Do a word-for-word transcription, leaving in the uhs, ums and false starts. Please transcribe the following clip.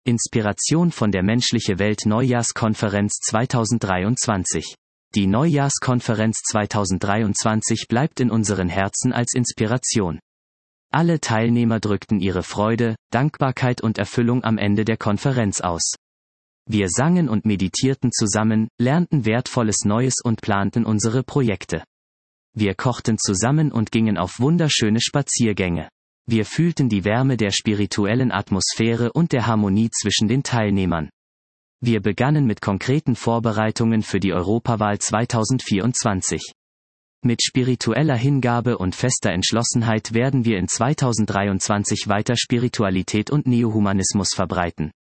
Inspiration von der Menschliche Welt Neujahrskonferenz zweitausenddreiundzwanzig. Die Neujahrskonferenz zweitausenddreiundzwanzig bleibt in unseren Herzen als Inspiration. Alle Teilnehmer drückten ihre Freude, Dankbarkeit und Erfüllung am Ende der Konferenz aus. Wir sangen und meditierten zusammen, lernten Wertvolles Neues und planten unsere Projekte. Wir kochten zusammen und gingen auf wunderschöne Spaziergänge. Wir fühlten die Wärme der spirituellen Atmosphäre und der Harmonie zwischen den Teilnehmern. Wir begannen mit konkreten Vorbereitungen für die Europawahl zweitausendvierundzwanzig. Mit spiritueller Hingabe und fester Entschlossenheit werden wir in zweitausenddreiundzwanzig weiter Spiritualität und Neohumanismus verbreiten.